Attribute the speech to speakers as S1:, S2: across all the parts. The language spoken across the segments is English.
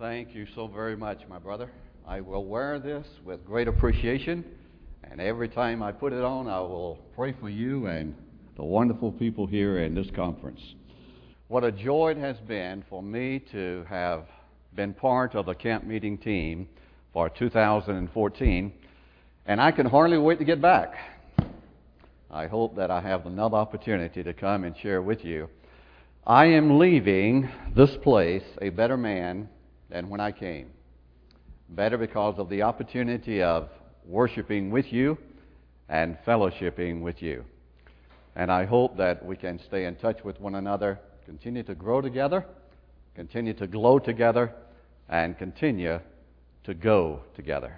S1: Thank you so very much, my brother. I will wear this with great appreciation, and every time I put it on, I will pray for you and the wonderful people here in this conference. What a joy it has been for me to have been part of the camp meeting team for 2014, and I can hardly wait to get back. I hope that I have another opportunity to come and share with you. I am leaving this place a better man than when I came. Better because of the opportunity of worshiping with you and fellowshipping with you. And I hope that we can stay in touch with one another, continue to grow together, continue to glow together, and continue to go together.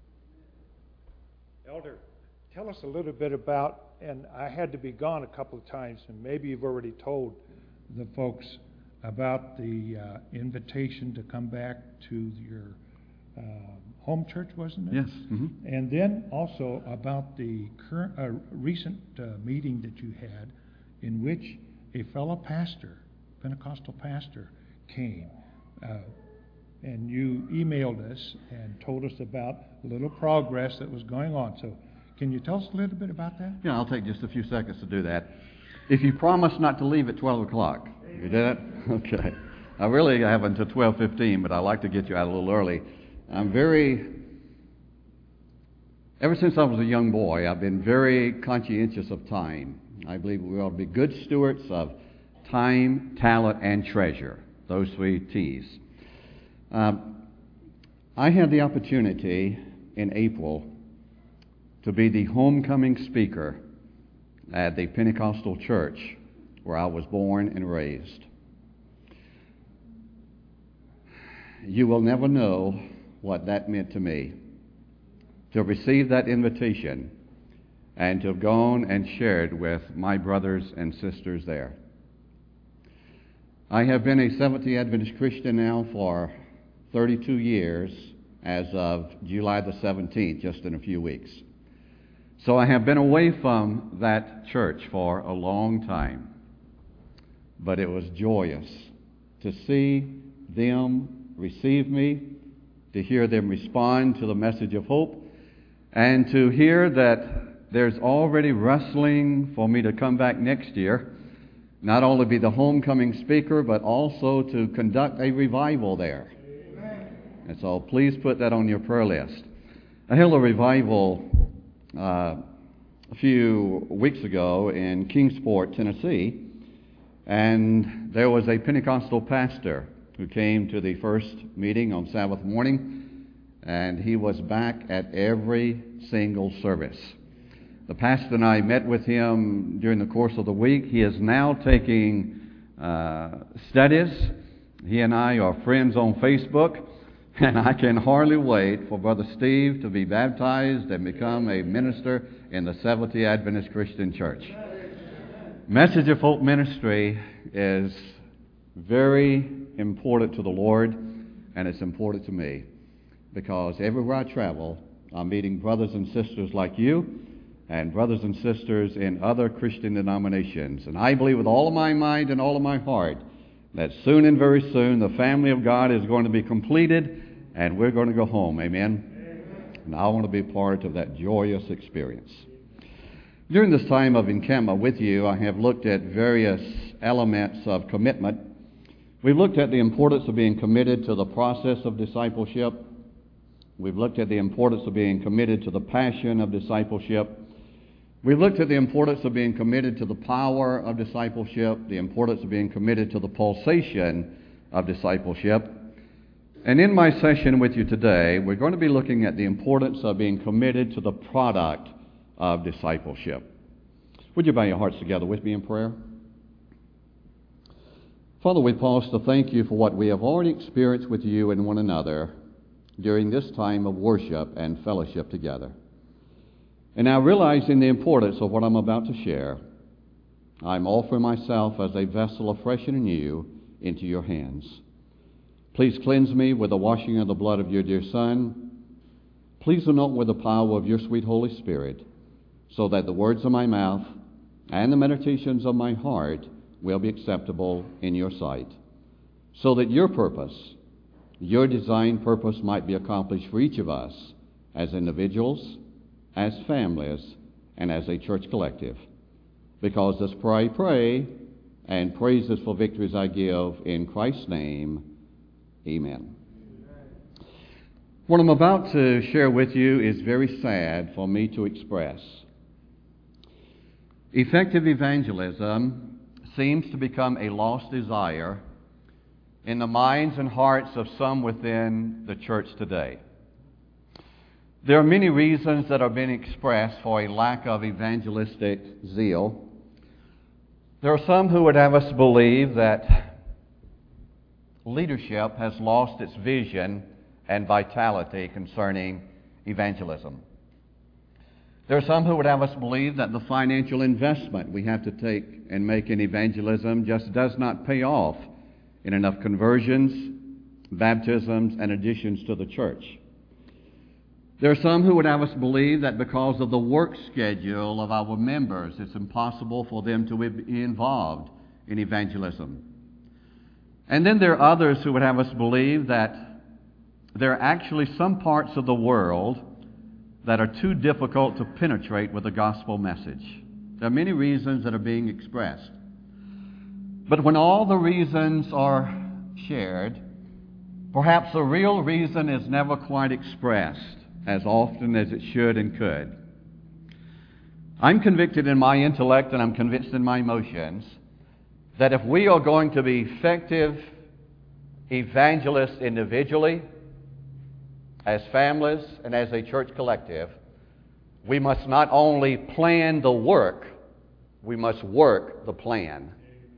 S2: Elder, tell us a little bit about, and I had to be gone a couple of times, and maybe you've already told the folks about the invitation to come back to your home church, wasn't it?
S1: Yes. Mm-hmm.
S2: And then also about the recent meeting that you had in which a fellow pastor, Pentecostal pastor, came. And you emailed us and told us about a little progress that was going on. So can you tell us a little bit about that?
S1: Yeah, I'll take just a few seconds to do that. If you promise not to leave at 12 o'clock, you did it? Okay. I really have until 12:15, but I like to get you out a little early. Ever since I was a young boy, I've been very conscientious of time. I believe we ought to be good stewards of time, talent, and treasure, those three T's. I had the opportunity in April to be the homecoming speaker at the Pentecostal church where I was born and raised. You will never know what that meant to me, to have received that invitation and to have gone and shared with my brothers and sisters there. I have been a Seventh-day Adventist Christian now for 32 years as of July the 17th, just in a few weeks. So I have been away from that church for a long time. But it was joyous to see them receive me, to hear them respond to the message of hope, and to hear that there's already wrestling for me to come back next year, not only be the homecoming speaker, but also to conduct a revival there. Amen. And so please put that on your prayer list. I held a revival a few weeks ago in Kingsport, Tennessee, and there was a Pentecostal pastor who came to the first meeting on Sabbath morning, and he was back at every single service. The pastor and I met with him during the course of the week. He is now taking studies. He and I are friends on Facebook, and I can hardly wait for Brother Steve to be baptized and become a minister in the Seventh-day Adventist Christian Church. Message of Hope Ministry is very important to the Lord, and it's important to me because everywhere I travel, I'm meeting brothers and sisters like you and brothers and sisters in other Christian denominations. And I believe with all of my mind and all of my heart that soon and very soon the family of God is going to be completed and we're going to go home. Amen? Amen. And I want to be part of that joyous experience. During this time of encampment with you, I have looked at various elements of commitment. We've looked at the importance of being committed to the process of discipleship. We've looked at the importance of being committed to the passion of discipleship. We've looked at the importance of being committed to the power of discipleship, the importance of being committed to the pulsation of discipleship. And in my session with you today, we're going to be looking at the importance of being committed to the product of discipleship. Would you bow your hearts together with me in prayer? Father, we pause to thank you for what we have already experienced with you and one another during this time of worship and fellowship together. And now, realizing the importance of what I'm about to share, I'm offering myself as a vessel of fresh and new into your hands. Please cleanse me with the washing of the blood of your dear Son. Please anoint with the power of your sweet Holy Spirit, so that the words of my mouth and the meditations of my heart will be acceptable in your sight, so that your purpose your design purpose might be accomplished for each of us as individuals, as families, and as a church collective. Because this prayer I pray, and praises for victories I give in Christ's name. Amen. What I'm about to share with you is very sad for me to express. Effective evangelism seems to become a lost desire in the minds and hearts of some within the church today. There are many reasons that are being expressed for a lack of evangelistic zeal. There are some who would have us believe that leadership has lost its vision and vitality concerning evangelism. There are some who would have us believe that the financial investment we have to take and make in evangelism just does not pay off in enough conversions, baptisms, and additions to the church. There are some who would have us believe that because of the work schedule of our members, it's impossible for them to be involved in evangelism. And then there are others who would have us believe that there are actually some parts of the world that are too difficult to penetrate with the gospel message. There are many reasons that are being expressed. But when all the reasons are shared, perhaps the real reason is never quite expressed as often as it should and could. I'm convicted in my intellect and I'm convinced in my emotions that if we are going to be effective evangelists individually, as families, and as a church collective, we must not only plan the work, we must work the plan.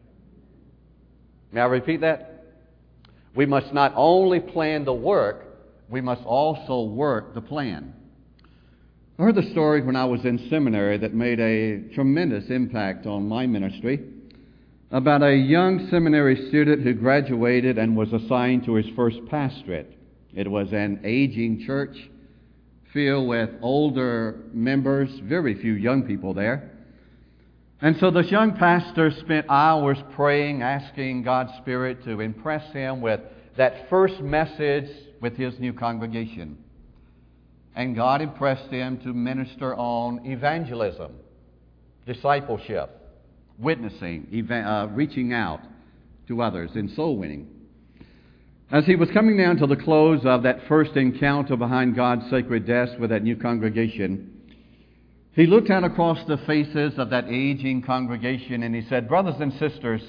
S1: May I repeat that? We must not only plan the work, we must also work the plan. I heard the story when I was in seminary that made a tremendous impact on my ministry about a young seminary student who graduated and was assigned to his first pastorate. It was an aging church filled with older members, very few young people there. And so this young pastor spent hours praying, asking God's Spirit to impress him with that first message with his new congregation. And God impressed him to minister on evangelism, discipleship, witnessing, reaching out to others, and soul winning. As he was coming down to the close of that first encounter behind God's sacred desk with that new congregation, he looked out across the faces of that aging congregation and he said, "Brothers and sisters,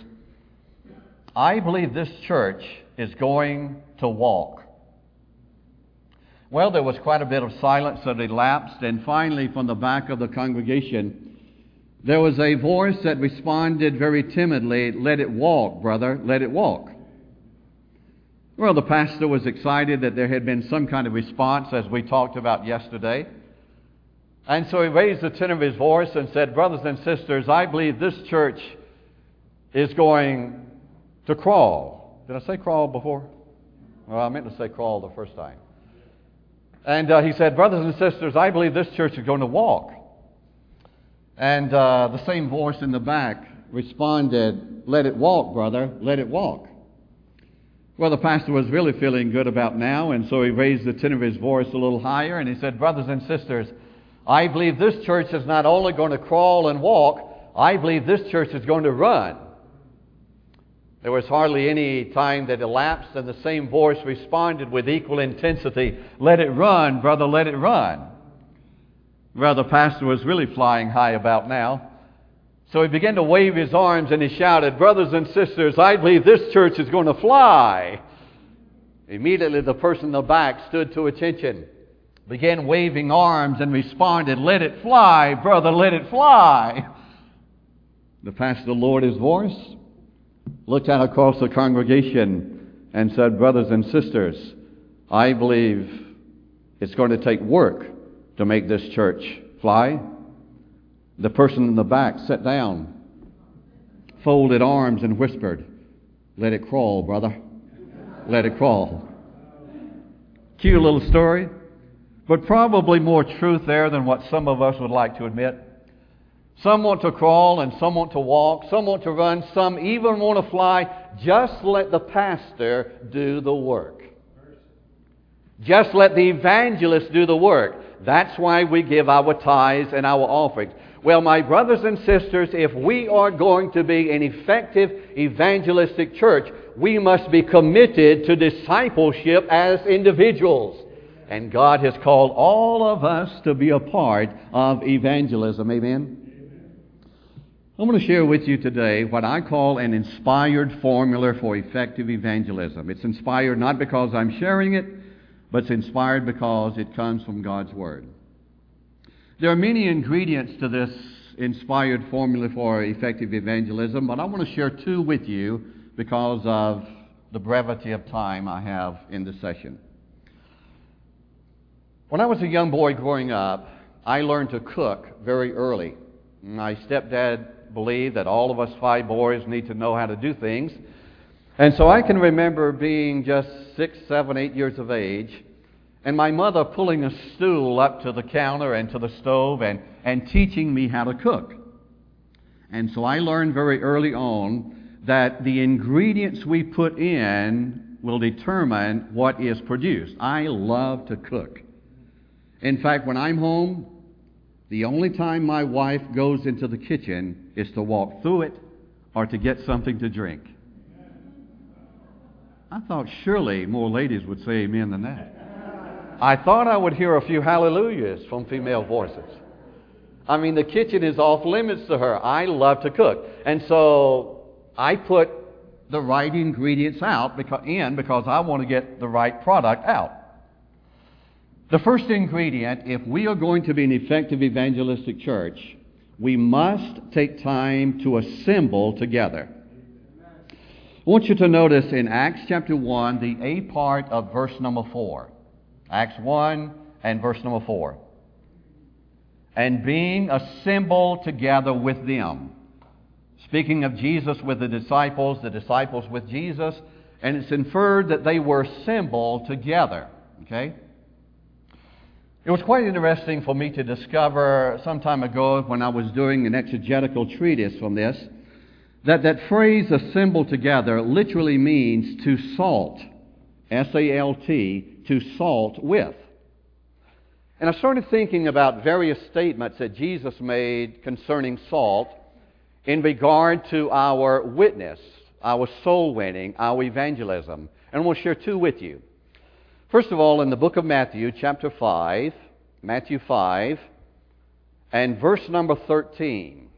S1: I believe this church is going to walk." Well, there was quite a bit of silence that elapsed, and finally from the back of the congregation, there was a voice that responded very timidly, "Let it walk, brother, let it walk." Well, the pastor was excited that there had been some kind of response, as we talked about yesterday. And so he raised the tenor of his voice and said, "Brothers and sisters, I believe this church is going to crawl." Did I say crawl before? Well, I meant to say crawl the first time. And he said, "Brothers and sisters, I believe this church is going to walk." And the same voice in the back responded, "Let it walk, brother, let it walk." Well, the pastor was really feeling good about now, and so he raised the tenor of his voice a little higher, and he said, "Brothers and sisters, I believe this church is not only going to crawl and walk, I believe this church is going to run." There was hardly any time that elapsed, and the same voice responded with equal intensity, "Let it run, brother, let it run." Well, the pastor was really flying high about now. So he began to wave his arms and he shouted, "Brothers and sisters, I believe this church is going to fly." Immediately the person in the back stood to attention, began waving arms and responded, "Let it fly, brother, let it fly." The pastor lowered his voice, looked out across the congregation and said, "Brothers and sisters, I believe it's going to take work to make this church fly." The person in the back sat down, folded arms and whispered, "Let it crawl, brother. Let it crawl." Cute little story, but probably more truth there than what some of us would like to admit. Some want to crawl and some want to walk. Some want to run. Some even want to fly. Just let the pastor do the work. Just let the evangelists do the work. That's why we give our tithes and our offerings. Well, my brothers and sisters, if we are going to be an effective evangelistic church, we must be committed to discipleship as individuals. And God has called all of us to be a part of evangelism. Amen? I'm going to share with you today what I call an inspired formula for effective evangelism. It's inspired not because I'm sharing it, but it's inspired because it comes from God's Word. There are many ingredients to this inspired formula for effective evangelism, but I want to share two with you because of the brevity of time I have in this session. When I was a young boy growing up, I learned to cook very early. My stepdad believed that all of us 5 boys need to know how to do things. And so I can remember being just 6, 7, 8 years of age, and my mother pulling a stool up to the counter and to the stove and teaching me how to cook. And so I learned very early on that the ingredients we put in will determine what is produced. I love to cook. In fact, when I'm home, the only time my wife goes into the kitchen is to walk through it or to get something to drink. I thought surely more ladies would say amen than that. I thought I would hear a few hallelujahs from female voices. I mean, the kitchen is off limits to her. I love to cook. And so I put the right ingredients because I want to get the right product out. The first ingredient, if we are going to be an effective evangelistic church, we must take time to assemble together. I want you to notice in Acts chapter 1, the A part of verse number 4. Acts 1 and verse number 4. And being assembled together with them. Speaking of Jesus with the disciples with Jesus, and it's inferred that they were assembled together. Okay? It was quite interesting for me to discover some time ago when I was doing an exegetical treatise from this, that phrase assembled together literally means to salt. S-A-L-T, to salt with. And I started thinking about various statements that Jesus made concerning salt in regard to our witness, our soul winning, our evangelism. And we'll share two with you. First of all, in the book of Matthew, chapter 5, Matthew 5, and verse number 13.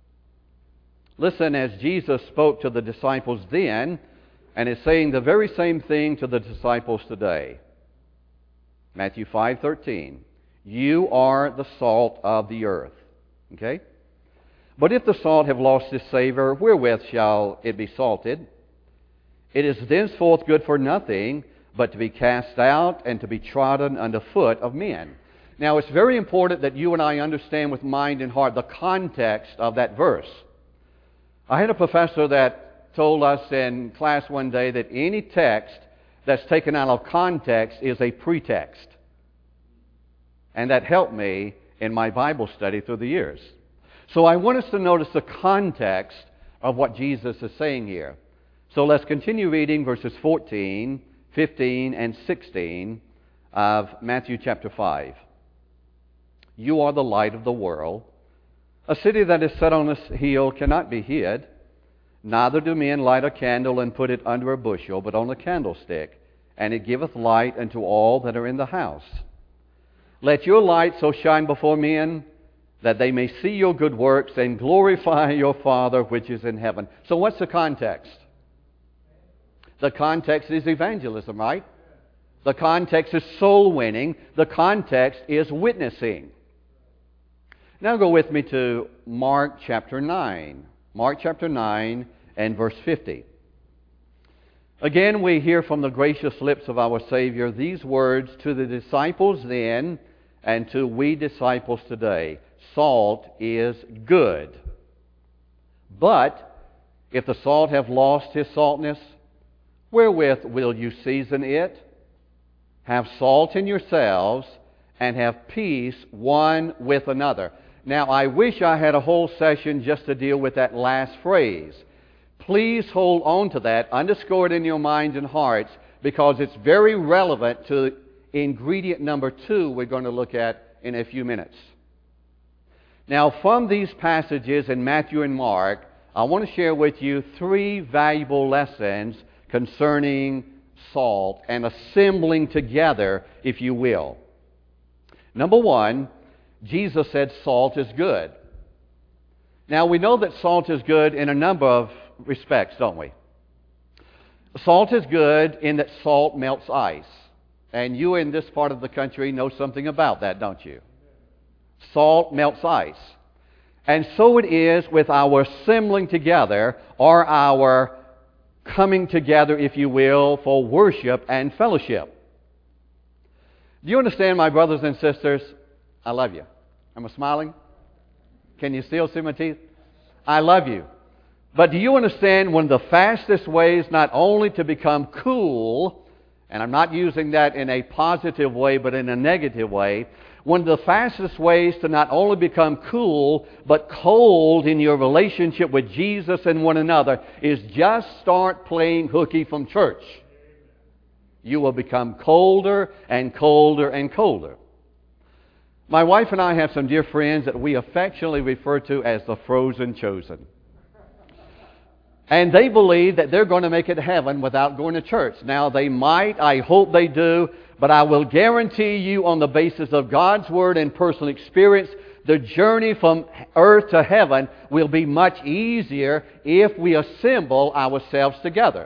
S1: Listen as Jesus spoke to the disciples then, and is saying the very same thing to the disciples today. Matthew 5:13. You are the salt of the earth. Okay? But if the salt have lost its savor, wherewith shall it be salted? It is thenceforth good for nothing, but to be cast out and to be trodden under foot of men. Now, it's very important that you and I understand with mind and heart the context of that verse. I had a professor that told us in class one day that any text that's taken out of context is a pretext. And that helped me in my Bible study through the years. So I want us to notice the context of what Jesus is saying here. So let's continue reading verses 14, 15, and 16 of Matthew chapter 5. You are the light of the world. A city that is set on a hill cannot be hid. Neither do men light a candle and put it under a bushel, but on a candlestick, and it giveth light unto all that are in the house. Let your light so shine before men, that they may see your good works and glorify your Father which is in heaven. So what's the context? The context is evangelism, right? The context is soul winning. The context is witnessing. Now go with me to Mark chapter 9. Mark chapter 9 and verse 50. Again, we hear from the gracious lips of our Savior these words to the disciples then and to we disciples today. Salt is good. But if the salt have lost his saltness, wherewith will you season it? Have salt in yourselves and have peace one with another. Now, I wish I had a whole session just to deal with that last phrase. Please hold on to that, underscore it in your minds and hearts, because it's very relevant to ingredient number 2 we're going to look at in a few minutes. Now, from these passages in Matthew and Mark, I want to share with you 3 valuable lessons concerning salt and assembling together, if you will. Number 1, Jesus said salt is good. Now, we know that salt is good in a number of respects, don't we? Salt is good in that salt melts ice. And you in this part of the country know something about that, don't you? Salt melts ice. And so it is with our assembling together, or our coming together, if you will, for worship and fellowship. Do you understand, my brothers and sisters? I love you. Am I smiling? Can you still see my teeth? I love you. But do you understand one of the fastest ways not only to become cool, and I'm not using that in a positive way, but in a negative way, one of the fastest ways to not only become cool, but cold in your relationship with Jesus and one another is just start playing hooky from church. You will become colder and colder and colder. My wife and I have some dear friends that we affectionately refer to as the frozen chosen. And they believe that they're going to make it to heaven without going to church. Now, they might, I hope they do, but I will guarantee you on the basis of God's Word and personal experience, the journey from earth to heaven will be much easier if we assemble ourselves together.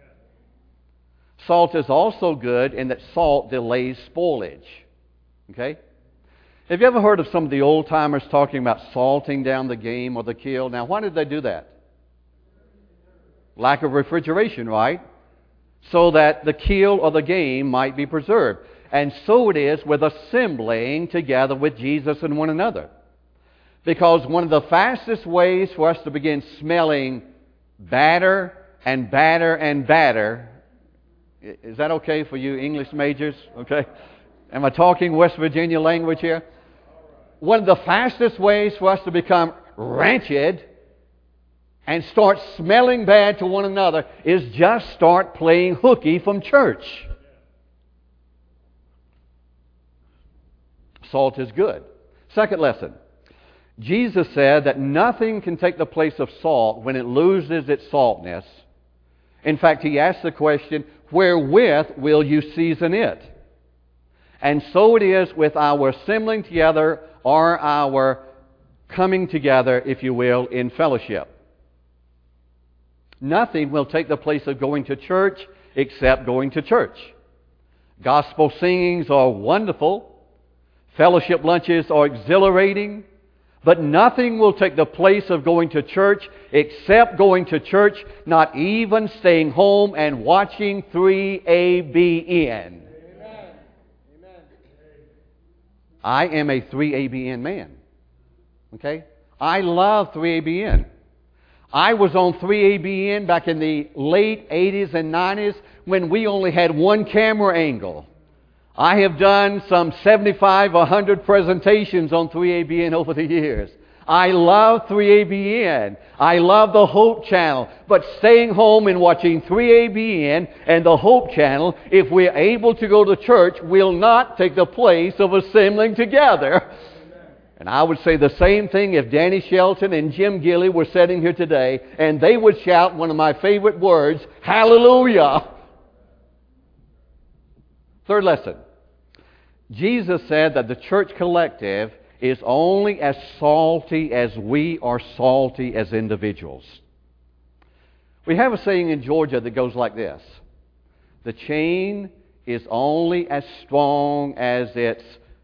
S1: Salt is also good in that salt delays spoilage. Okay? Have you ever heard of some of the old-timers talking about salting down the game or the kill? Now, why did they do that? Lack of refrigeration, right? So that the kill or the game might be preserved. And so it is with assembling together with Jesus and one another. Because one of the fastest ways for us to begin smelling badder and badder and badder, is that okay for you English majors? Okay? Am I talking West Virginia language here? One of the fastest ways for us to become rancid and start smelling bad to one another is just start playing hooky from church. Salt is good. Second lesson. Jesus said that nothing can take the place of salt when it loses its saltness. In fact, He asked the question, wherewith will you season it? And so it is with our assembling together or our coming together, if you will, in fellowship. Nothing will take the place of going to church except going to church. Gospel singings are wonderful. Fellowship lunches are exhilarating. But nothing will take the place of going to church except going to church, not even staying home and watching 3ABN. I am a 3ABN man. Okay? I love 3ABN. I was on 3ABN back in the late 80s and 90s when we only had one camera angle. I have done some 75 or 100 presentations on 3ABN over the years. I love 3ABN. I love the Hope Channel. But staying home and watching 3ABN and the Hope Channel, if we're able to go to church, will not take the place of assembling together. And I would say the same thing if Danny Shelton and Jim Gilley were sitting here today, and they would shout one of my favorite words, hallelujah. Third lesson. Jesus said that the church collective is only as salty as we are salty as individuals. We have a saying in Georgia that goes like this. The chain is only as strong as its...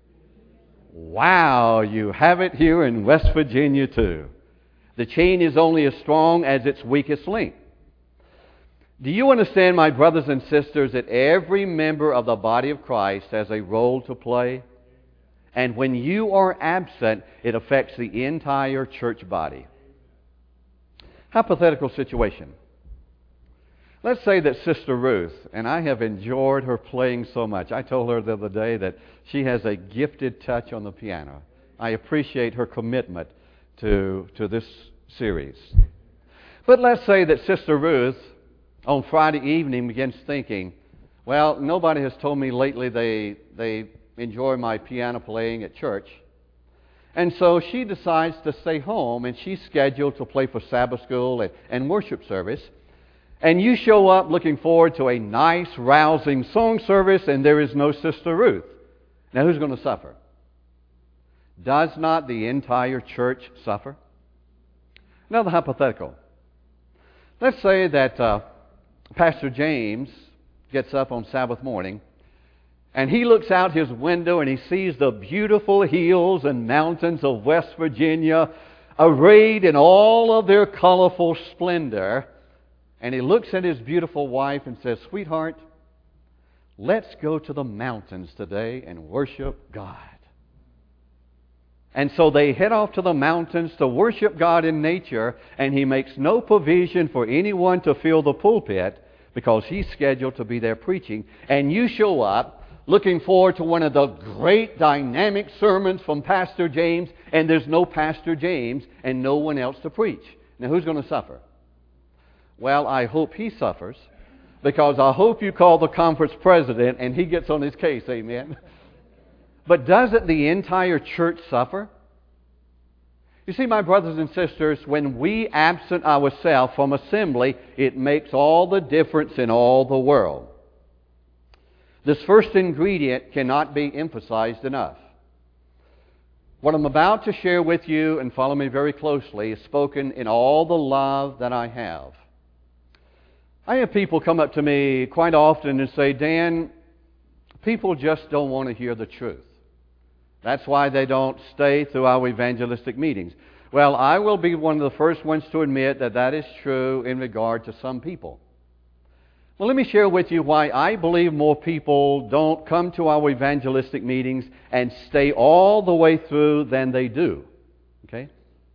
S1: Wow, you have it here in West Virginia too. The chain is only as strong as its weakest link. Do you understand, my brothers and sisters, that every member of the body of Christ has a role to play? And when you are absent, it affects the entire church body. Hypothetical situation. Let's say that Sister Ruth, and I have enjoyed her playing so much. I told her the other day that she has a gifted touch on the piano. I appreciate her commitment to this series. But let's say that Sister Ruth, on Friday evening, begins thinking, Well, nobody has told me lately they enjoy my piano playing at church. And so she decides to stay home, and she's scheduled to play for Sabbath school and worship service. And you show up looking forward to a nice, rousing song service, and there is no Sister Ruth. Now, who's going to suffer? Does not the entire church suffer? Another hypothetical. Let's say that Pastor James gets up on Sabbath morning, and he looks out his window and he sees the beautiful hills and mountains of West Virginia arrayed in all of their colorful splendor. And he looks at his beautiful wife and says, "Sweetheart, let's go to the mountains today and worship God." And so they head off to the mountains to worship God in nature, and he makes no provision for anyone to fill the pulpit because he's scheduled to be there preaching. And you show up looking forward to one of the great dynamic sermons from Pastor James, and there's no Pastor James and no one else to preach. Now, who's going to suffer? Well, I hope he suffers, because I hope you call the conference president and he gets on his case, amen? But doesn't the entire church suffer? You see, my brothers and sisters, when we absent ourselves from assembly, it makes all the difference in all the world. This first ingredient cannot be emphasized enough. What I'm about to share with you, and follow me very closely, is spoken in all the love that I have. I have people come up to me quite often and say, "Dan, people just don't want to hear the truth. That's why they don't stay through our evangelistic meetings." Well, I will be one of the first ones to admit that that is true in regard to some people. Well, let me share with you why I believe more people don't come to our evangelistic meetings and stay all the way through than they do. Okay?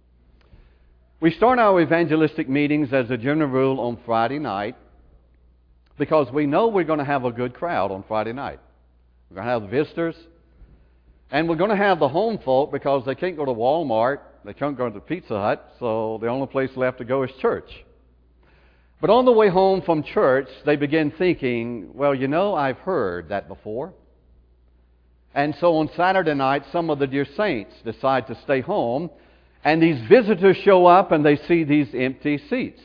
S1: We start our evangelistic meetings as a general rule on Friday night because we know we're going to have a good crowd on Friday night. We're going to have visitors, and we're going to have the home folk because they can't go to Walmart, they can't go to Pizza Hut, so the only place left to go is church. But on the way home from church, they begin thinking, "Well, you know, I've heard that before." And so on Saturday night, some of the dear saints decide to stay home, and these visitors show up and they see these empty seats.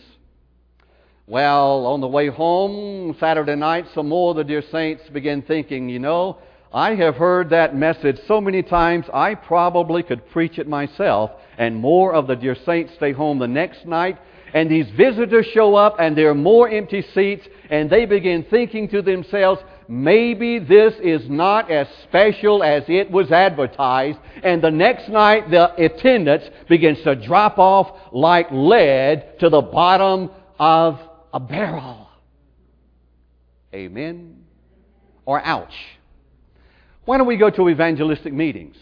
S1: Well, on the way home Saturday night, some more of the dear saints begin thinking, "You know, I have heard that message so many times, I probably could preach it myself." And more of the dear saints stay home the next night, and these visitors show up and there are more empty seats, and they begin thinking to themselves, "Maybe this is not as special as it was advertised." And the next night the attendance begins to drop off like lead to the bottom of a barrel. Amen? Or ouch. Why don't we go to evangelistic meetings?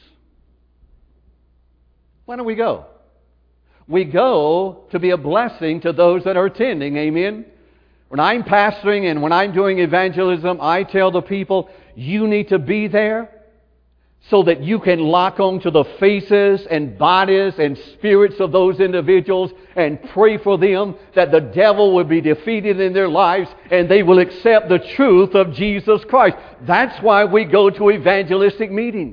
S1: Why don't we go? We go to be a blessing to those that are attending. Amen? When I'm pastoring and when I'm doing evangelism, I tell the people, you need to be there so that you can lock on to the faces and bodies and spirits of those individuals and pray for them that the devil will be defeated in their lives and they will accept the truth of Jesus Christ. That's why we go to evangelistic meetings.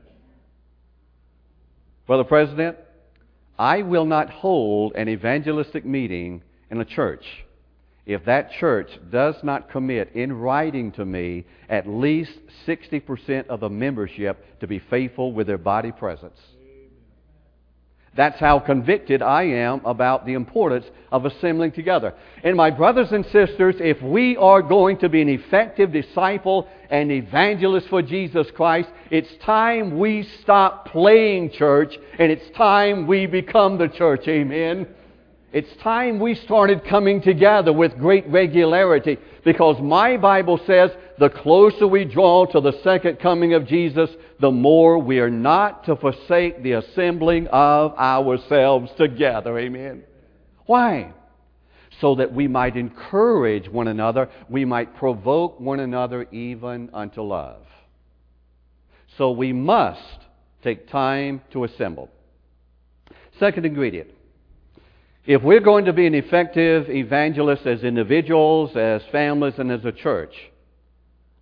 S1: Brother President, I will not hold an evangelistic meeting in a church if that church does not commit in writing to me at least 60% of the membership to be faithful with their body presence. That's how convicted I am about the importance of assembling together. And my brothers and sisters, if we are going to be an effective disciple and evangelist for Jesus Christ, it's time we stop playing church and it's time we become the church. Amen? It's time we started coming together with great regularity, because my Bible says the closer we draw to the second coming of Jesus, the more we are not to forsake the assembling of ourselves together. Amen. Why? So that we might encourage one another, we might provoke one another even unto love. So we must take time to assemble. Second ingredient. If we're going to be an effective evangelist as individuals, as families, and as a church,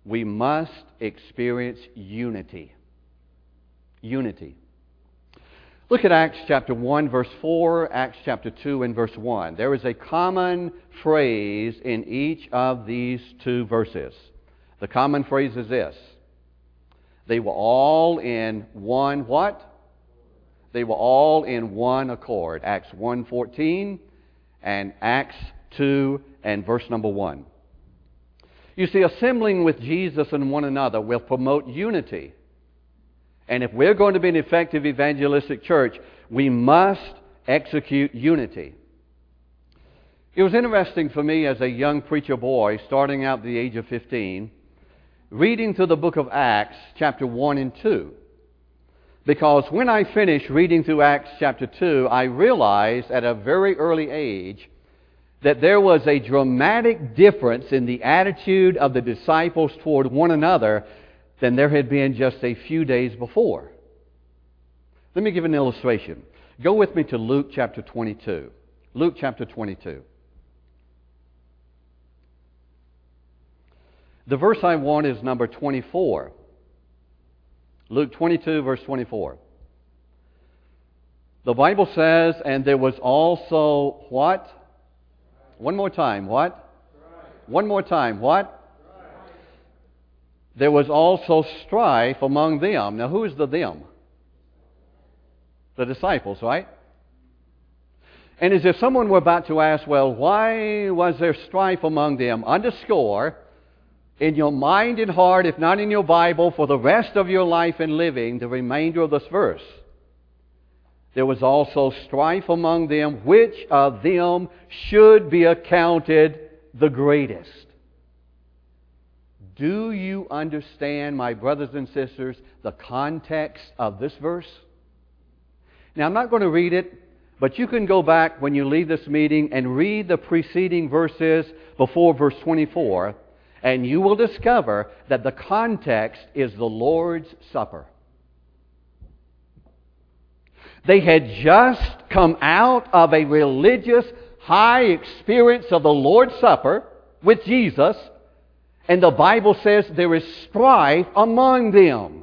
S1: we must experience unity. Unity. Look at Acts chapter 1, verse 4, Acts chapter 2, and verse 1. There is a common phrase in each of these two verses. The common phrase is this. They were all in one what? They were all in one accord. Acts 1:14 and Acts 2 and verse number 1. You see, assembling with Jesus and one another will promote unity. And if we're going to be an effective evangelistic church, we must execute unity. It was interesting for me as a young preacher boy, starting out at the age of 15, reading through the book of Acts, chapter 1 and 2. Because when I finished reading through Acts chapter 2, I realized at a very early age that there was a dramatic difference in the attitude of the disciples toward one another than there had been just a few days before. Let me give an illustration. Go with me to Luke chapter 22. Luke chapter 22. The verse I want is number 24. Luke 22, verse 24. The Bible says, and there was also what? One more time, what? One more time, what? There was also strife among them. Now, who is the them? The disciples, right? And as if someone were about to ask, well, why was there strife among them? Underscore in your mind and heart, if not in your Bible, for the rest of your life and living, the remainder of this verse. There was also strife among them, which of them should be accounted the greatest. Do you understand, my brothers and sisters, the context of this verse? Now, I'm not going to read it, but you can go back when you leave this meeting and read the preceding verses before verse 24, and you will discover that the context is the Lord's Supper. They had just come out of a religious high experience of the Lord's Supper with Jesus, and the Bible says there is strife among them.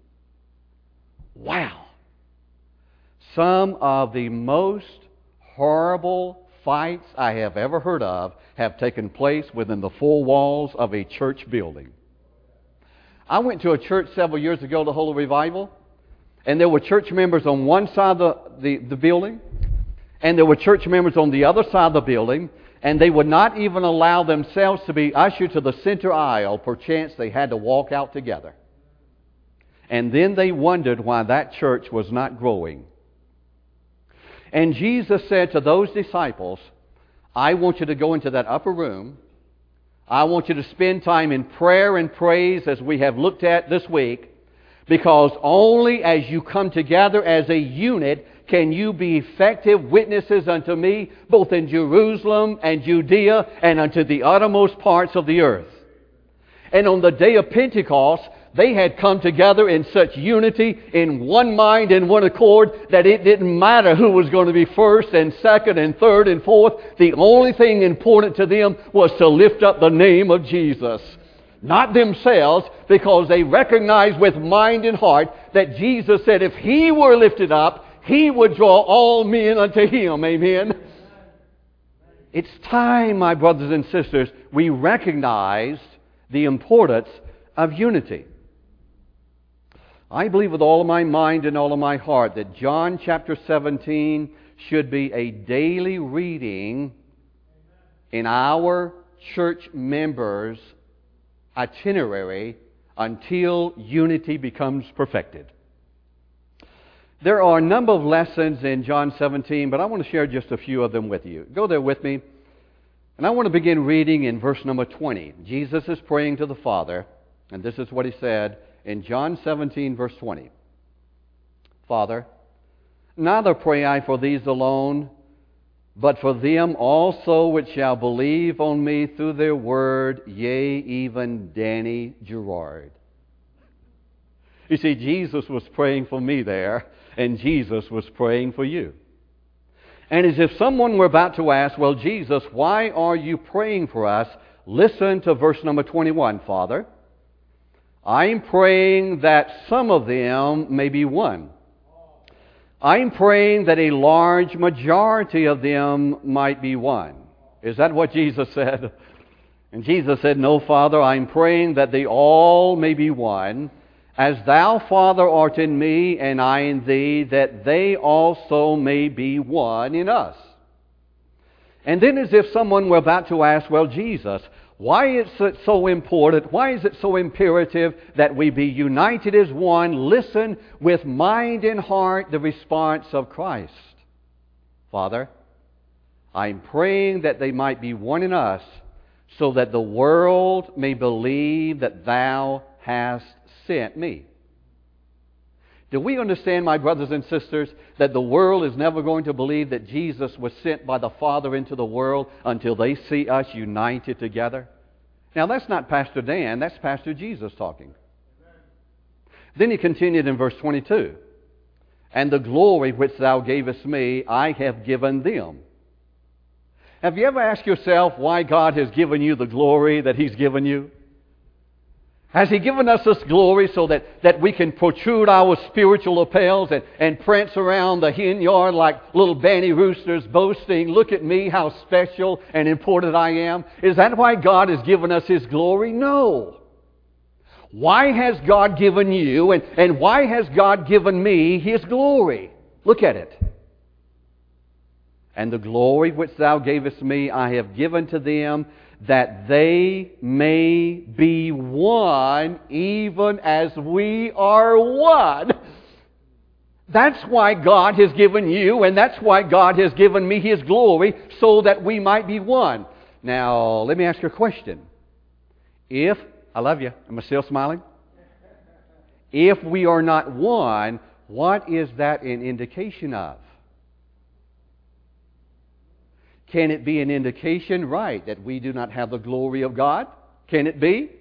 S1: Wow. Some of the most horrible fights I have ever heard of have taken place within the four walls of a church building. I went to a church several years ago, the Holy Revival, and there were church members on one side of the building, and there were church members on the other side of the building, and they would not even allow themselves to be ushered to the center aisle. Perchance they had to walk out together. And then they wondered why that church was not growing. And Jesus said to those disciples, I want you to go into that upper room. I want you to spend time in prayer and praise as we have looked at this week, because only as you come together as a unit can you be effective witnesses unto me, both in Jerusalem and Judea and unto the uttermost parts of the earth. And on the day of Pentecost, they had come together in such unity, in one mind and one accord, that it didn't matter who was going to be first and second and third and fourth. The only thing important to them was to lift up the name of Jesus. Not themselves, because they recognized with mind and heart that Jesus said if He were lifted up, He would draw all men unto Him. Amen. It's time, my brothers and sisters, we recognized the importance of unity. I believe with all of my mind and all of my heart that John chapter 17 should be a daily reading in our church members' itinerary until unity becomes perfected. There are a number of lessons in John 17, but I want to share just a few of them with you. Go there with me. And I want to begin reading in verse number 20. Jesus is praying to the Father, and this is what He said in John 17, verse 20. Father, neither pray I for these alone, but for them also which shall believe on me through their word, yea, even Danny Gerard. You see, Jesus was praying for me there, and Jesus was praying for you. And as if someone were about to ask, well, Jesus, why are you praying for us? Listen to verse number 21, Father. I'm praying that some of them may be one. I'm praying that a large majority of them might be one. Is that what Jesus said? And Jesus said, no, Father, I'm praying that they all may be one, as Thou, Father, art in me, and I in Thee, that they also may be one in us. And then as if someone were about to ask, well, Jesus, why is it so important? Why is it so imperative that we be united as one? Listen with mind and heart the response of Christ. Father, I'm praying that they might be one in us, so that the world may believe that Thou hast sent me. Do we understand, my brothers and sisters, that the world is never going to believe that Jesus was sent by the Father into the world until they see us united together? Now, that's not Pastor Dan, that's Pastor Jesus talking. Then he continued in verse 22. And the glory which Thou gavest me, I have given them. Have you ever asked yourself why God has given you the glory that He's given you? Has He given us this glory so that we can protrude our spiritual lapels and prance around the hen yard like little banty roosters boasting, look at me, how special and important I am? Is that why God has given us His glory? No. Why has God given you and why has God given me His glory? Look at it. And the glory which Thou gavest me, I have given to them, that they may be one, even as we are one. That's why God has given you, and that's why God has given me His glory, so that we might be one. Now, let me ask you a question. I love you. Am I still smiling? If we are not one, what is that an indication of? Can it be an indication, right, that we do not have the glory of God? Can it be?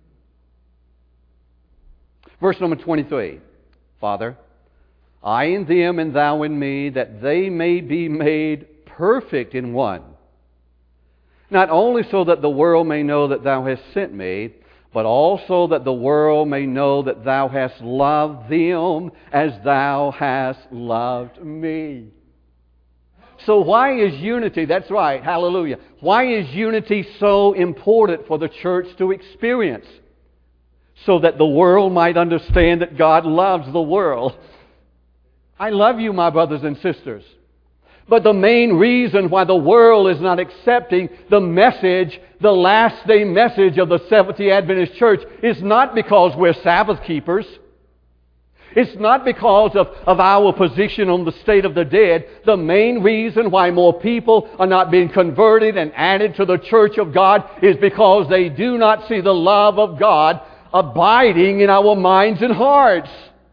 S1: Verse number 23. Father, I in them and Thou in me, that they may be made perfect in one. Not only so that the world may know that Thou hast sent me, but also that the world may know that Thou hast loved them as Thou hast loved me. So why is unity, that's right, hallelujah, why is unity so important for the church to experience? So that the world might understand that God loves the world. I love you, my brothers and sisters. But the main reason why the world is not accepting the message, the last day message of the Seventh-day Adventist Church, is not because we're Sabbath keepers. It's not because of our position on the state of the dead. The main reason why more people are not being converted and added to the church of God is because they do not see the love of God abiding in our minds and hearts.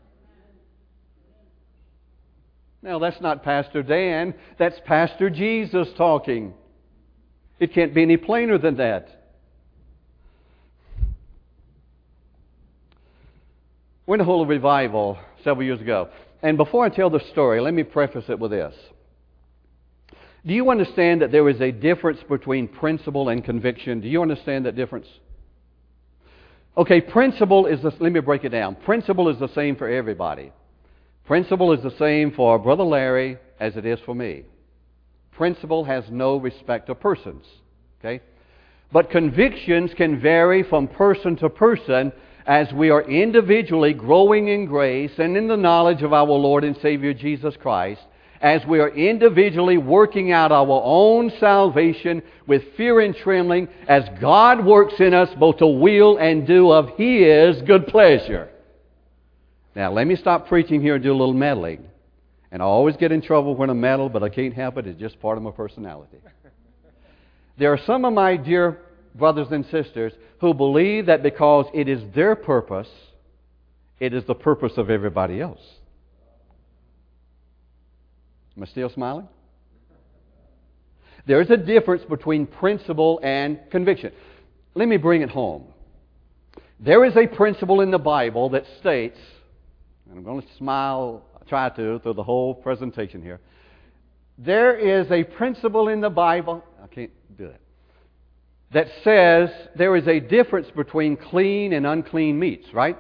S1: Now, that's not Pastor Dan. That's Pastor Jesus talking. It can't be any plainer than that. We're in a Holy Revival several years ago. And before I tell the story, let me preface it with this. Do you understand that there is a difference between principle and conviction? Do you understand that difference? Okay, principle is let me break it down. Principle is the same for everybody. Principle is the same for Brother Larry as it is for me. Principle has no respect of persons. Okay? But convictions can vary from person to person as we are individually growing in grace and in the knowledge of our Lord and Savior Jesus Christ, as we are individually working out our own salvation with fear and trembling, as God works in us both to will and do of His good pleasure. Now, let me stop preaching here and do a little meddling. And I always get in trouble when I meddle, but I can't help it. It's just part of my personality. There are some of my dear brothers and sisters who believe that because it is their purpose, it is the purpose of everybody else. Am I still smiling? There is a difference between principle and conviction. Let me bring it home. There is a principle in the Bible that states, and I'm going to smile, try to, through the whole presentation here. There is a principle in the Bible, I can't do that. that says there is a difference between clean and unclean meats, right?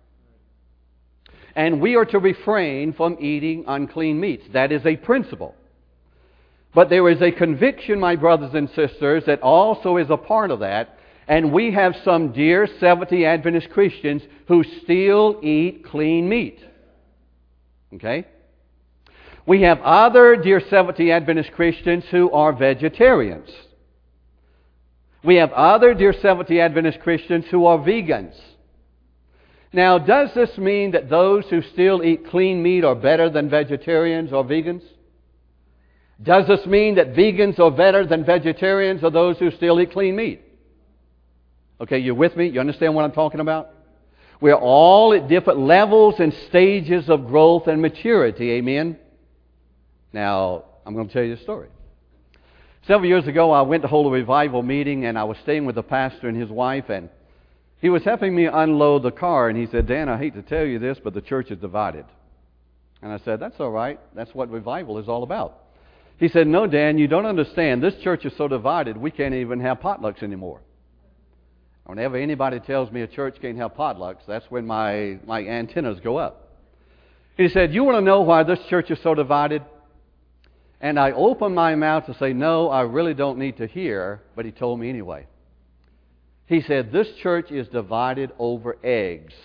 S1: And we are to refrain from eating unclean meats. That is a principle. But there is a conviction, my brothers and sisters, that also is a part of that. And we have some dear Seventh-day Adventist Christians who still eat clean meat. Okay? We have other dear Seventh-day Adventist Christians who are vegetarians. We have other dear Seventh-day Adventist Christians who are vegans. Now, does this mean that those who still eat clean meat are better than vegetarians or vegans? Does this mean that vegans are better than vegetarians or those who still eat clean meat? Okay, you with me? You understand what I'm talking about? We're all at different levels and stages of growth and maturity. Amen? Now, I'm going to tell you a story. Several years ago, I went to hold a revival meeting, and I was staying with the pastor and his wife, and he was helping me unload the car, and he said, Dan, I hate to tell you this, but the church is divided. And I said, that's all right. That's what revival is all about. He said, no, Dan, you don't understand. This church is so divided, we can't even have potlucks anymore. Whenever anybody tells me a church can't have potlucks, that's when my antennas go up. He said, you want to know why this church is so divided? And I opened my mouth to say, no, I really don't need to hear, but he told me anyway. He said, this church is divided over eggs.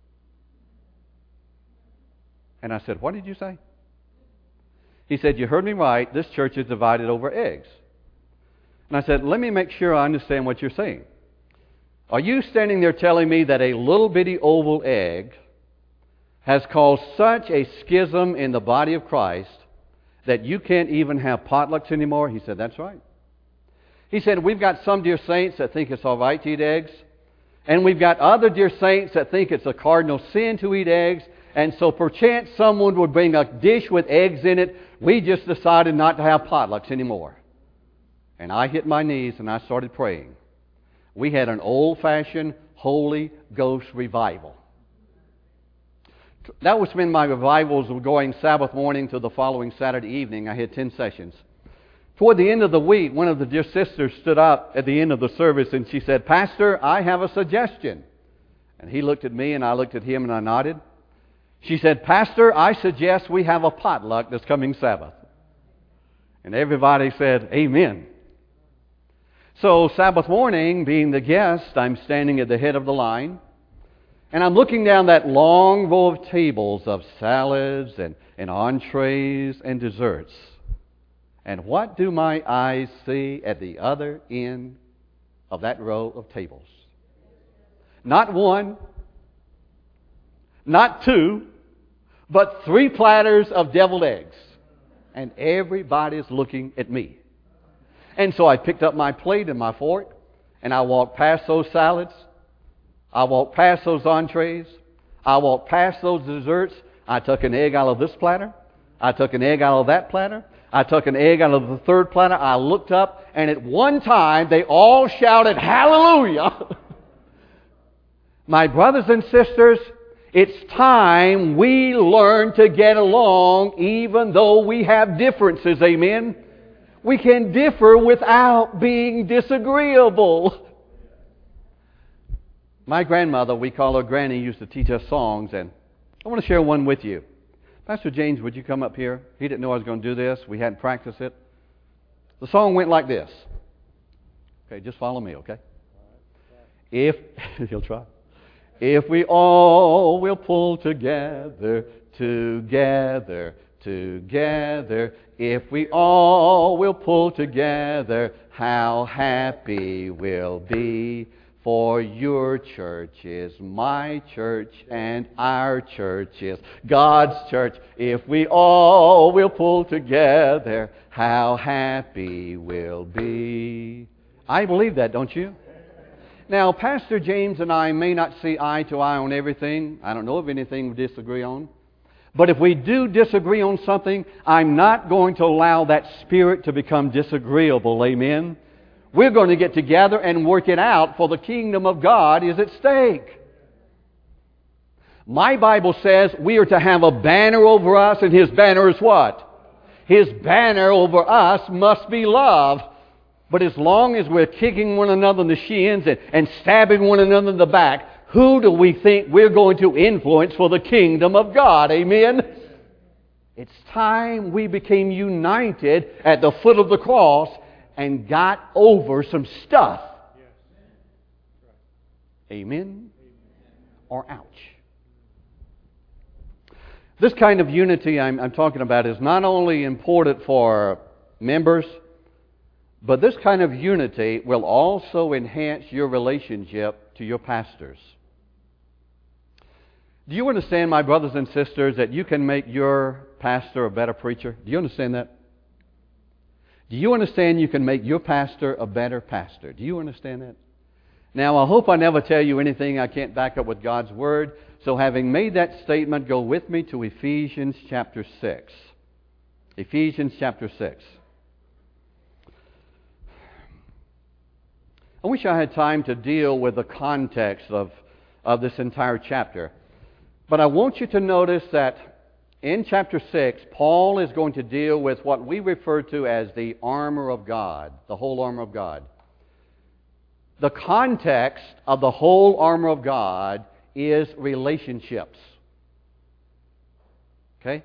S1: And I said, what did you say? He said, you heard me right, this church is divided over eggs. And I said, let me make sure I understand what you're saying. Are you standing there telling me that a little bitty oval egg has caused such a schism in the body of Christ that you can't even have potlucks anymore? He said, that's right. He said, we've got some dear saints that think it's all right to eat eggs, and we've got other dear saints that think it's a cardinal sin to eat eggs, and so perchance someone would bring a dish with eggs in it. We just decided not to have potlucks anymore. And I hit my knees and I started praying. We had an old-fashioned Holy Ghost revival. That was when my revivals were going Sabbath morning to the following Saturday evening. I had 10 sessions. Toward the end of the week, one of the dear sisters stood up at the end of the service and she said, Pastor, I have a suggestion. And he looked at me and I looked at him and I nodded. She said, Pastor, I suggest we have a potluck this coming Sabbath. And everybody said, Amen. So Sabbath morning, being the guest, I'm standing at the head of the line. And I'm looking down that long row of tables of salads and entrees and desserts. And what do my eyes see at the other end of that row of tables? Not one, not two, but 3 platters of deviled eggs. And everybody's looking at me. And so I picked up my plate and my fork, and I walked past those salads. I walked past those entrees. I walked past those desserts. I took an egg out of this platter. I took an egg out of that platter. I took an egg out of the third platter. I looked up, and at one time, they all shouted, Hallelujah! My brothers and sisters, it's time we learn to get along even though we have differences. Amen? We can differ without being disagreeable. My grandmother, we call her Granny, used to teach us songs, and I want to share one with you. Pastor James, would you come up here? He didn't know I was going to do this. We hadn't practiced it. The song went like this. Okay, just follow me, okay? He'll try. If we all will pull together, together, together, if we all will pull together, how happy we'll be. For your church is my church, and our church is God's church. If we all will pull together, how happy we'll be. I believe that, don't you? Now, Pastor James and I may not see eye to eye on everything. I don't know of anything we disagree on. But if we do disagree on something, I'm not going to allow that spirit to become disagreeable. Amen? We're going to get together and work it out, for the kingdom of God is at stake. My Bible says we are to have a banner over us, and His banner is what? His banner over us must be love. But as long as we're kicking one another in the shins and stabbing one another in the back, who do we think we're going to influence for the kingdom of God? Amen? It's time we became united at the foot of the cross and got over some stuff. Amen? Or ouch. This kind of unity I'm talking about is not only important for members, but this kind of unity will also enhance your relationship to your pastors. Do you understand, my brothers and sisters, that you can make your pastor a better preacher? Do you understand that? Do you understand you can make your pastor a better pastor? Do you understand that? Now, I hope I never tell you anything I can't back up with God's Word. So having made that statement, go with me to Ephesians chapter 6. Ephesians chapter 6. I wish I had time to deal with the context of this entire chapter. But I want you to notice that in chapter 6, Paul is going to deal with what we refer to as the armor of God, the whole armor of God. The context of the whole armor of God is relationships. Okay?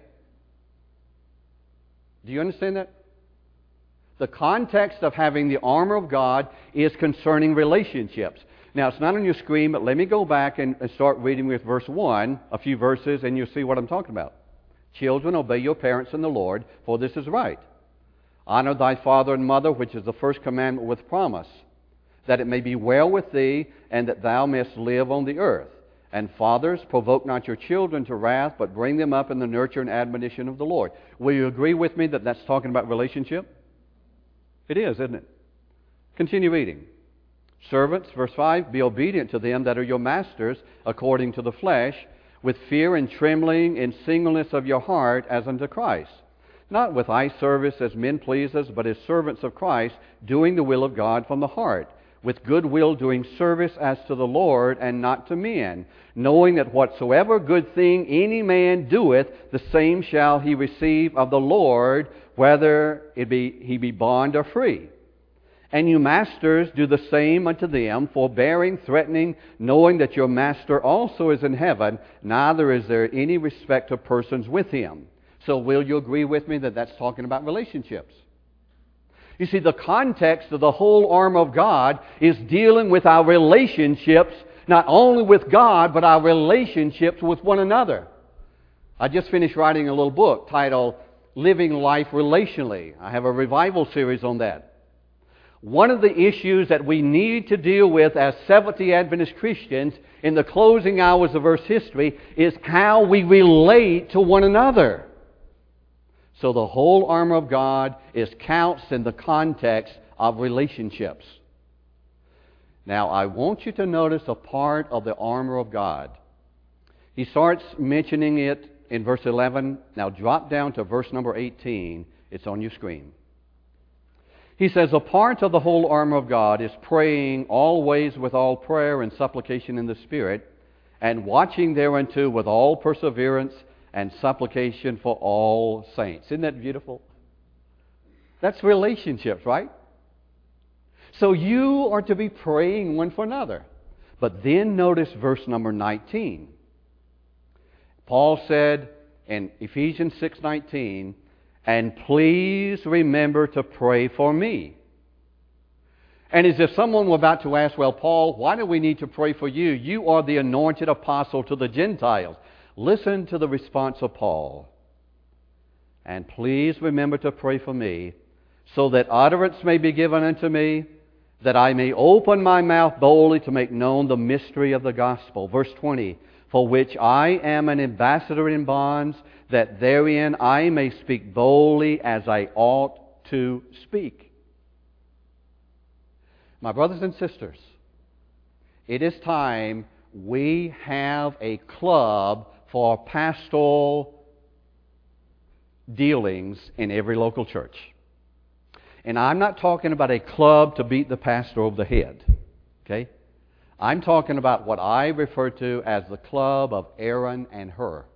S1: Do you understand that? The context of having the armor of God is concerning relationships. Now, it's not on your screen, but let me go back and start reading with verse 1, a few verses, and you'll see what I'm talking about. Children, obey your parents in the Lord, for this is right. Honor thy father and mother, which is the first commandment with promise, that it may be well with thee, and that thou mayest live on the earth. And fathers, provoke not your children to wrath, but bring them up in the nurture and admonition of the Lord. Will you agree with me that that's talking about relationship? It is, isn't it? Continue reading. Servants, verse 5, be obedient to them that are your masters according to the flesh, with fear and trembling in singleness of your heart as unto Christ. Not with eye service as men pleasers, but as servants of Christ, doing the will of God from the heart, with good will doing service as to the Lord and not to men, knowing that whatsoever good thing any man doeth, the same shall he receive of the Lord, whether he be bond or free. And you masters, do the same unto them, forbearing, threatening, knowing that your master also is in heaven, neither is there any respect of persons with him. So will you agree with me that that's talking about relationships? You see, the context of the whole armor of God is dealing with our relationships, not only with God, but our relationships with one another. I just finished writing a little book titled Living Life Relationally. I have a revival series on that. One of the issues that we need to deal with as Seventh-day Adventist Christians in the closing hours of Earth's history is how we relate to one another. So the whole armor of God is couched in the context of relationships. Now, I want you to notice a part of the armor of God. He starts mentioning it in verse 11. Now, drop down to verse number 18. It's on your screen. He says, a part of the whole armor of God is praying always with all prayer and supplication in the Spirit, and watching thereunto with all perseverance and supplication for all saints. Isn't that beautiful? That's relationships, right? So you are to be praying one for another. But then notice verse number 19. Paul said in Ephesians 6:19, and please remember to pray for me. And as if someone were about to ask, well, Paul, why do we need to pray for you? You are the anointed apostle to the Gentiles. Listen to the response of Paul. And please remember to pray for me, so that utterance may be given unto me, that I may open my mouth boldly to make known the mystery of the gospel. Verse 20, for which I am an ambassador in bonds, that therein I may speak boldly as I ought to speak. My brothers and sisters, it is time we have a club for pastoral dealings in every local church. And I'm not talking about a club to beat the pastor over the head. Okay? I'm talking about what I refer to as the club of Aaron and Hur.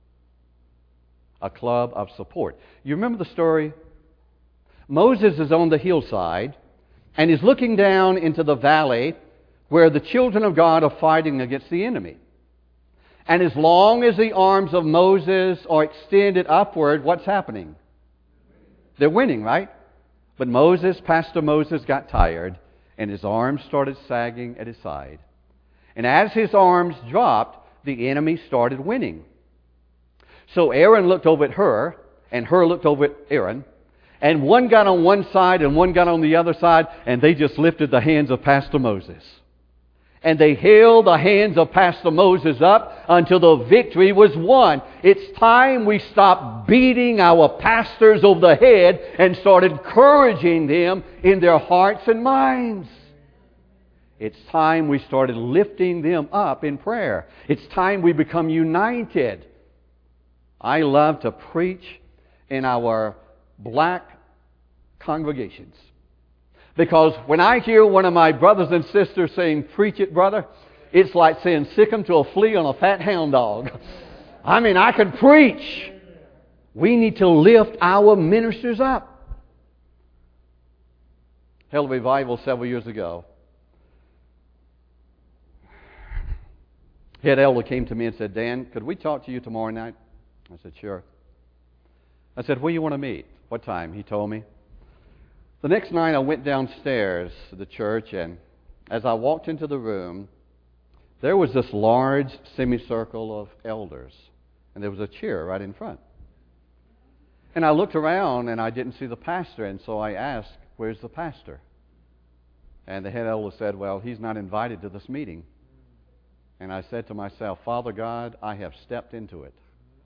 S1: A club of support. You remember the story? Moses is on the hillside, And he's looking down into the valley where the children of God are fighting against the enemy. And as long as the arms of Moses are extended upward, what's happening? They're winning, right? But Pastor Moses got tired, and his arms started sagging at his side. And as his arms dropped, the enemy started winning. So Aaron looked over at Hur, and Hur looked over at Aaron, and one got on one side and one got on the other side, and they just lifted the hands of Pastor Moses. And they held the hands of Pastor Moses up until the victory was won. It's time we stopped beating our pastors over the head and started encouraging them in their hearts and minds. It's time we started lifting them up in prayer. It's time we become united. I love to preach in our black congregations. Because when I hear one of my brothers and sisters saying, "Preach it, brother," it's like saying, "Sick 'em to a flea on a fat hound dog." I mean, I can preach. We need to lift our ministers up. Held a revival several years ago. Head elder came to me and said, "Dan, could we talk to you tomorrow night?" I said, "Sure." I said, "Where do you want to meet? What time?" He told me. The next night I went downstairs to the church, and as I walked into the room, there was this large semicircle of elders, and there was a chair right in front. And I looked around, and I didn't see the pastor, and so I asked, "Where's the pastor?" And the head elder said, "Well, he's not invited to this meeting." And I said to myself, "Father God, I have stepped into it."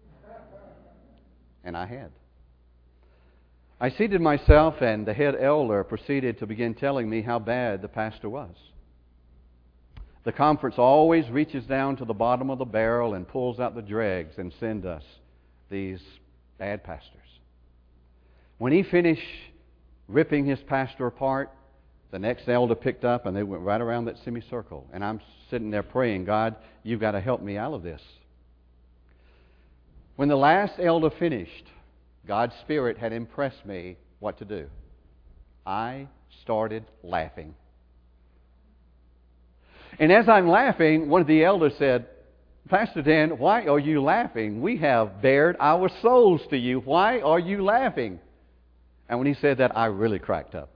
S1: And I had. I seated myself, and the head elder proceeded to begin telling me how bad the pastor was. The conference always reaches down to the bottom of the barrel and pulls out the dregs and sends us these bad pastors. When he finished ripping his pastor apart, the next elder picked up, and they went right around that semicircle. And I'm sitting there praying, "God, you've got to help me out of this." When the last elder finished, God's Spirit had impressed me what to do. I started laughing. And as I'm laughing, one of the elders said, "Pastor Dan, why are you laughing? We have bared our souls to you. Why are you laughing?" And when he said that, I really cracked up.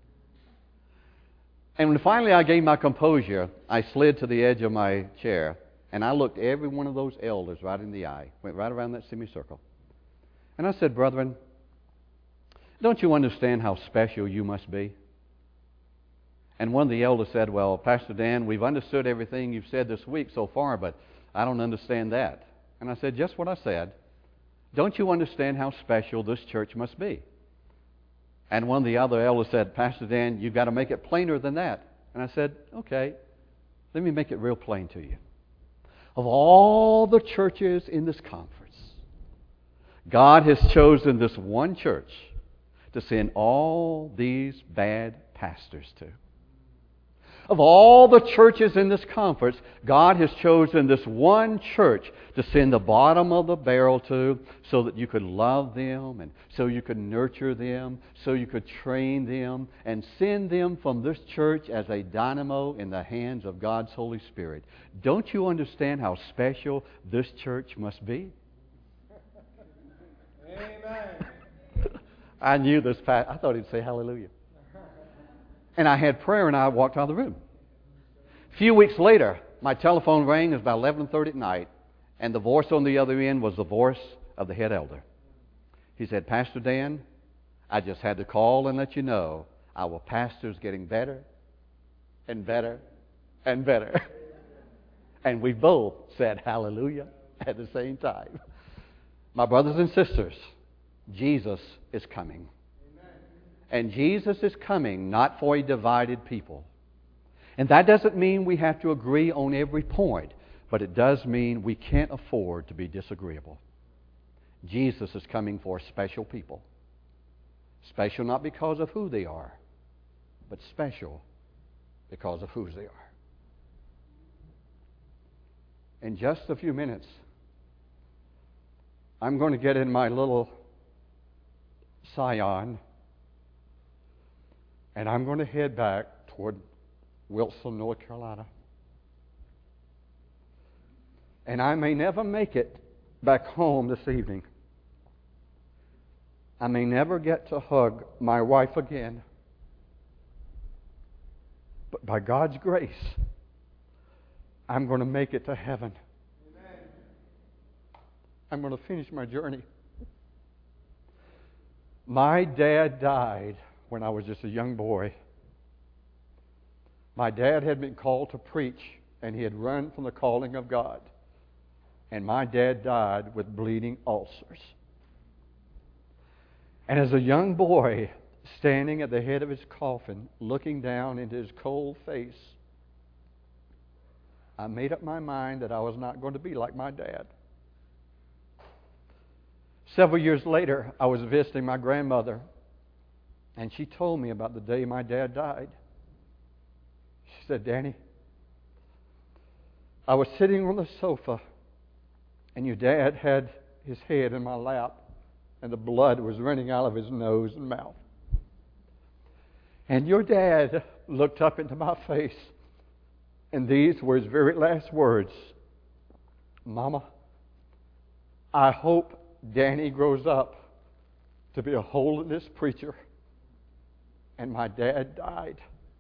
S1: And when finally I gained my composure, I slid to the edge of my chair, and I looked every one of those elders right in the eye, went right around that semicircle. And I said, "Brethren, don't you understand how special you must be?" And one of the elders said, "Well, Pastor Dan, we've understood everything you've said this week so far, but I don't understand that." And I said, "Just what I said. Don't you understand how special this church must be?" And one of the other elders said, "Pastor Dan, you've got to make it plainer than that." And I said, "Okay, let me make it real plain to you. Of all the churches in this conference, God has chosen this one church to send all these bad pastors to. Of all the churches in this conference, God has chosen this one church to send the bottom of the barrel to, so that you could love them, and so you could nurture them, so you could train them, and send them from this church as a dynamo in the hands of God's Holy Spirit. Don't you understand how special this church must be?" Amen. I knew this pastor. I thought he'd say hallelujah. And I had prayer, and I walked out of the room. A few weeks later, my telephone rang. It was about 11:30 at night, and the voice on the other end was the voice of the head elder. He said, "Pastor Dan, I just had to call and let you know our pastor's getting better and better and better." And we both said hallelujah at the same time. My brothers and sisters, Jesus is coming. And Jesus is coming not for a divided people. And that doesn't mean we have to agree on every point, but it does mean we can't afford to be disagreeable. Jesus is coming for special people. Special not because of who they are, but special because of whose they are. In just a few minutes, I'm going to get in my little Scion,
S3: And I'm going to head back toward Wilson, North Carolina. And I may never make it back home this evening. I may never get to hug my wife again. But by God's grace, I'm going to make it to heaven. Amen. I'm going to finish my journey. My dad died when I was just a young boy. My dad had been called to preach, and he had run from the calling of God. And my dad died with bleeding ulcers. And as a young boy, standing at the head of his coffin, looking down into his cold face, I made up my mind that I was not going to be like my dad. Several years later, I was visiting my grandmother, and she told me about the day my dad died. She said, "Danny, I was sitting on the sofa, and your dad had his head in my lap, and the blood was running out of his nose and mouth. And your dad looked up into my face, and these were his very last words: Mama, I hope Danny grows up to be a holiness preacher." And my dad died.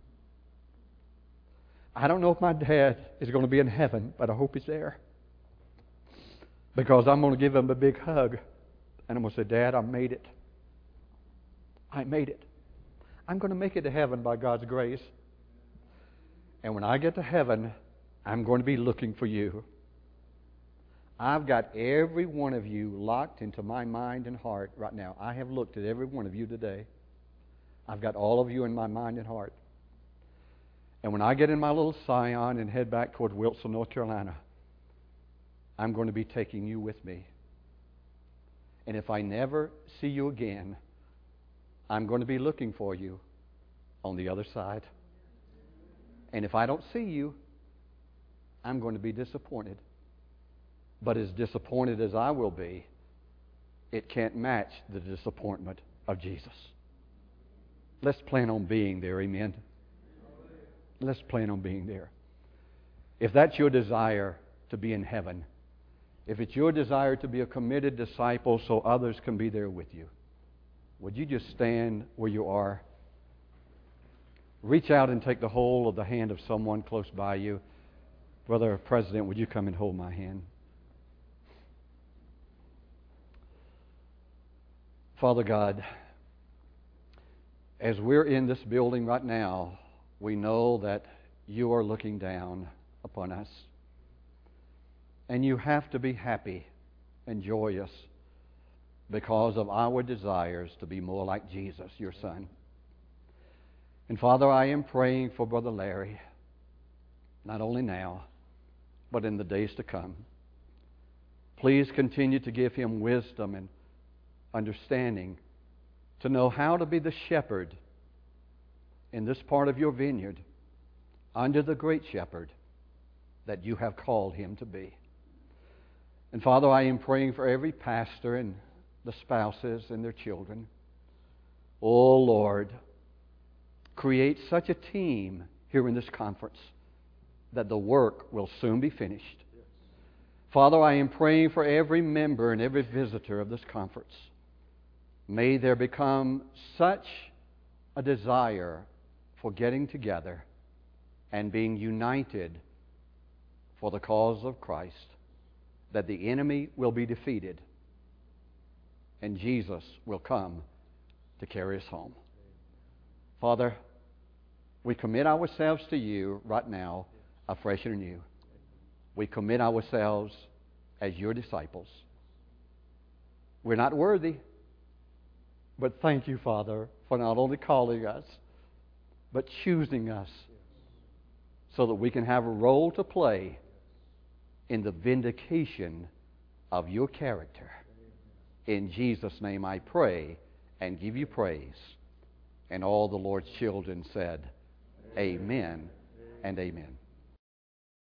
S3: I don't know if my dad is going to be in heaven, but I hope he's there. Because I'm going to give him a big hug. And I'm going to say, "Dad, I made it. I made it. I'm going to make it to heaven by God's grace. And when I get to heaven, I'm going to be looking for you. I've got every one of you locked into my mind and heart right now. I have looked at every one of you today. I've got all of you in my mind and heart. And when I get in my little Scion and head back toward Wilson, North Carolina, I'm going to be taking you with me. And if I never see you again, I'm going to be looking for you on the other side. And if I don't see you, I'm going to be disappointed. But as disappointed as I will be, it can't match the disappointment of Jesus. Let's plan on being there, amen? Let's plan on being there. If that's your desire to be in heaven, if it's your desire to be a committed disciple so others can be there with you, would you just stand where you are? Reach out and take the hold of the hand of someone close by you. Brother President, would you come and hold my hand? Father God, as we're in this building right now, we know that you are looking down upon us. And you have to be happy and joyous because of our desires to be more like Jesus, your Son. And Father, I am praying for Brother Larry, not only now, but in the days to come. Please continue to give him wisdom and understanding to know how to be the shepherd in this part of your vineyard under the great shepherd that you have called him to be. And Father, I am praying for every pastor and the spouses and their children. Oh Lord, create such a team here in this conference that the work will soon be finished. Father, I am praying for every member and every visitor of this conference. May there become such a desire for getting together and being united for the cause of Christ that the enemy will be defeated and Jesus will come to carry us home. Father, we commit ourselves to you right now, afresh and anew. We commit ourselves as your disciples. We're not worthy, but thank you, Father, for not only calling us, but choosing us so that we can have a role to play in the vindication of your character. In Jesus' name I pray and give you praise. And all the Lord's children said, Amen and amen.